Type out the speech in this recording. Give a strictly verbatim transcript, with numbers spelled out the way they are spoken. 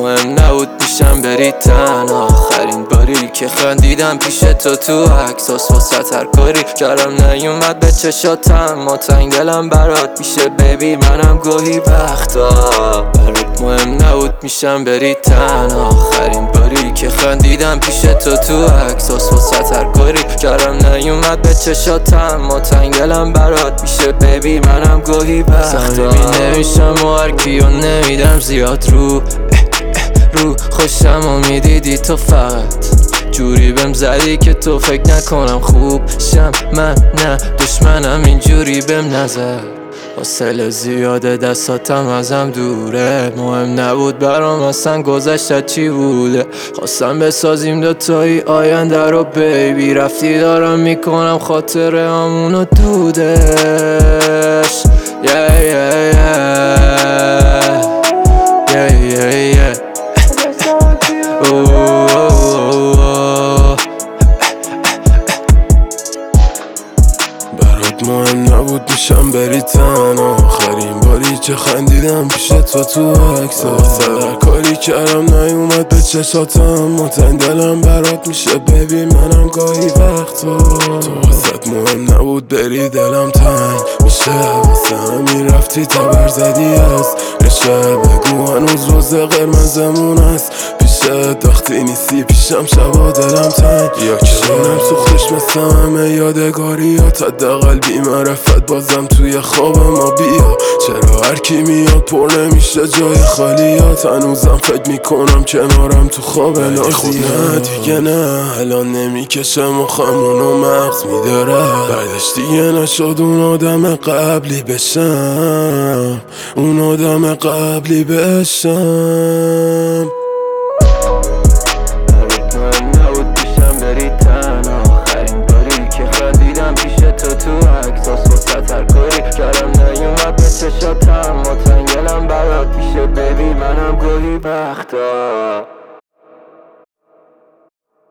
مهم نبود پیشم بری تنها. آخرین باری که خندیدم پیش تو تو عکساس واسه هر کاری کردم نیومد به چشاتم. ما تنگ دلم برات میشه بیبی منم گاهی وقتا. برات مهم نبود میشم بری تنها. آخرین باری که خندیدم پیش تو تو عکساس واسه هر کاری کردم نیومد به چشاتم. ما تنگ دلم برات میشه بیبی منم گاهی وقتا. صمیمی نمیشم و هر کیو نمیدم زیاد رو رو خوشم و میدیدی تو فقط جوری بهم زدی که تو فکر نکنم خوب شم. من نه دشمنم اینجوری بهم نزد. حوصله زیاده دستاتم ازم دوره. مهم نبود برام اصلا گذشته چی بوده. خواستم بسازیم دوتایی آینده رو بیبی. رفتی دارم میکنم خاطره همونو دودش. yeah, yeah, yeah. Yeah, yeah, yeah. برات مهم نبود میشم بری تنها. آخرین باری که خندیدم پیش تو تو عکسات هر کاری کردم نیومد به چشاتم. متن دلم برات میشه بیبی منم گاهی وقتا. تو واسط مهم نبود بری دلم تنگ میشه واسه همین رفتی تبر زدی از رشه. بگو هنوز روز قرمزمون است پیشت وقتی نیستی پیشم شبا دلم تنگ. یا که شنم سوختش مثل همه یادگاریات حداقل بی معرفت بازم توی خواب ما بیا. چرا هر کی میاد پر نمیشه جای خالیات. هنوزم فکر میکنم کنارم تو خواب نازی. نه دیگه نه الان نمیکشه مخمونو مغز میداره. بعدش دیگه نشد اون آدم قبلی بشم. اون آدم قبلی بشم. آخرین باری که خندیدم پیش تو تو عکساس واسه هر کاری کردم نیومد به چشاتم. ما تنگ دلم برات میشه بیبی منم گاهی وقتا.